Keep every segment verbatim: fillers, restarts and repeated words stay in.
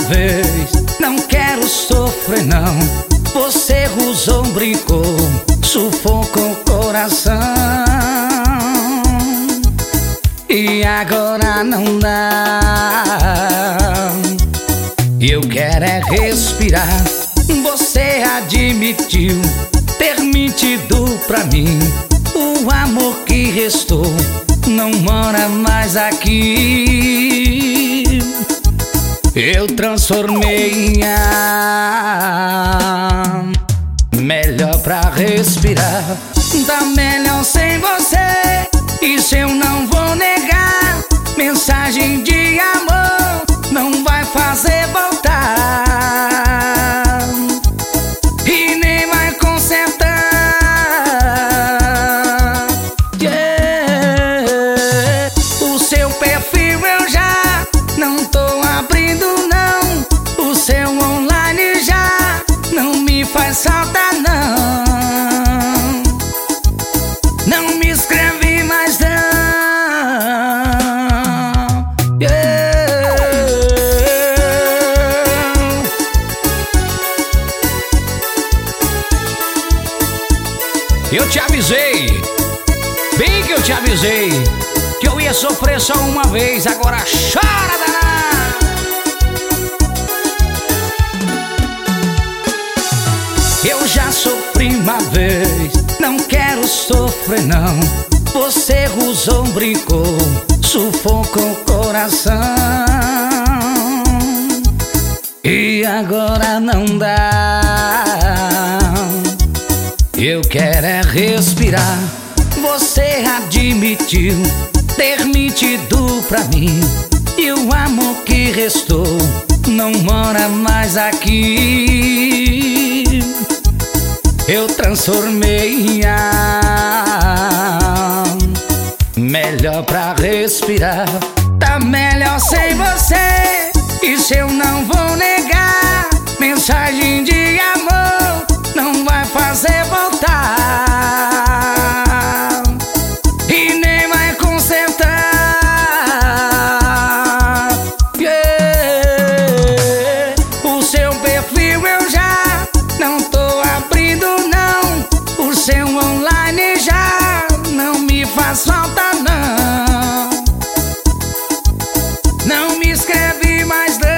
vez, não quero sofrer não. Você usou, brincou, sufocou o coração. E agora não dá. Eu quero é respirar. Você admitiu ter mentido pra mim. O amor que restou não mora mais aqui. Eu transformei em ar, melhor pra respirar. Tá melhor sem você, isso eu não vou negar. Mensagem de amor não vai fazer voltar e nem vai consertar. Yeah. O seu perfil eu já não tô abrindo não. O seu online já não me faz falta não. Não me escreve mais não. Yeah. Eu te avisei, bem que eu te avisei, que eu ia sofrer só uma vez. Agora chora, danada. Eu já sofri uma vez, não quero sofrer não. Você usou, brincou, sufocou o coração. E agora não dá. Eu quero é respirar. Você admitiu ter mentido pra mim. E o amor que restou não mora mais aqui. Eu transformei em ar, melhor pra respirar. Tá melhor sem você, isso eu não vou negar. Mensagem de amor não vai fazer voltar e nem vai consertar. Yeah. O seu perfil eu já não tô abrindo não. O seu online já não me faz falta não. Não me escreve mais não.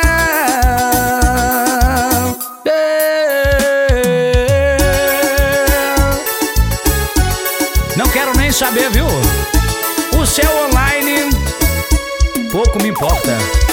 Não quero nem saber, viu? O seu online pouco me importa.